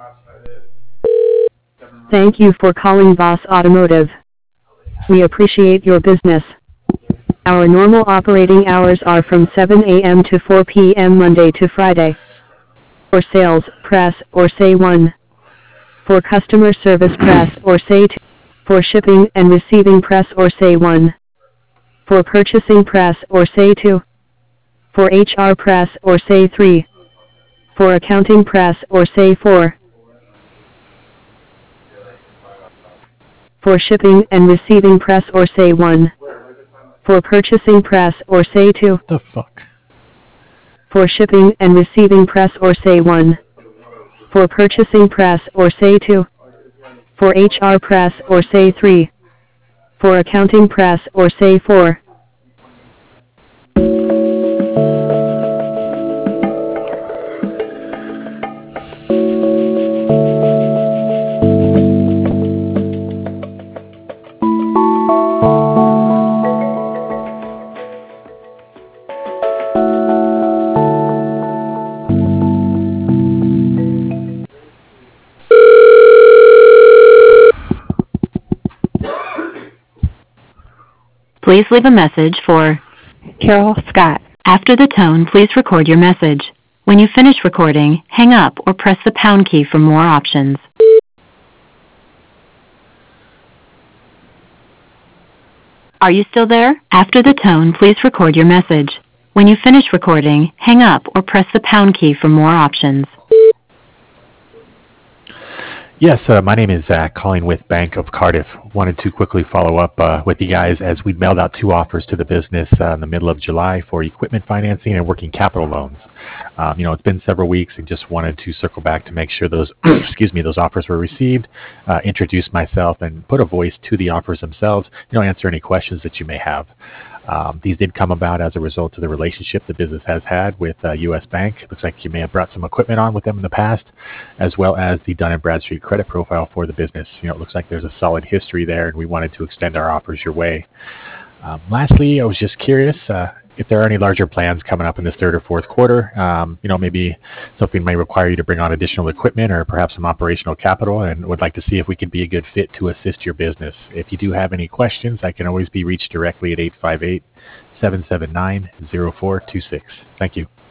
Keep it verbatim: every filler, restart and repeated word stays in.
Thank you for calling Boss Automotive. We appreciate your business. Our normal operating hours are from seven A M to four P M Monday to Friday. For sales, press or say one. For customer service, press or say two. For shipping and receiving, press or say one. For purchasing, press or say two. For H R, press or say three. For accounting, press or say four. For shipping and receiving, press or say one. For purchasing, press or say two. The fuck? For shipping and receiving, press or say one. For purchasing, press or say two. For H R, press or say three. For accounting, press or say four. Please leave a message for Carol Scott. After the tone, please record your message. When you finish recording, hang up or press the pound key for more options. Are you still there? After the tone, please record your message. When you finish recording, hang up or press the pound key for more options. Yes, uh, my name is Zach, calling with Bank of Cardiff. Wanted to quickly follow up uh, with you guys as we mailed out two offers to the business uh, in the middle of July for equipment financing and working capital loans. Um, you know, it's been several weeks and just wanted to circle back to make sure those, excuse me, those offers were received, uh, introduce myself and put a voice to the offers themselves, you know, answer any questions that you may have. Um, these did come about as a result of the relationship the business has had with uh, U S Bank. It looks like you may have brought some equipment on with them in the past, as well as the Dun and Bradstreet credit profile for the business. You know, it looks like there's a solid history there, and we wanted to extend our offers your way. Um, lastly, I was just curious uh, if there are any larger plans coming up in this third or fourth quarter. Um, you know, maybe something may require you to bring on additional equipment or perhaps some operational capital, and would like to see if we could be a good fit to assist your business. If you do have any questions, I can always be reached directly at eight five eight, seven seven nine, zero four two six. Thank you.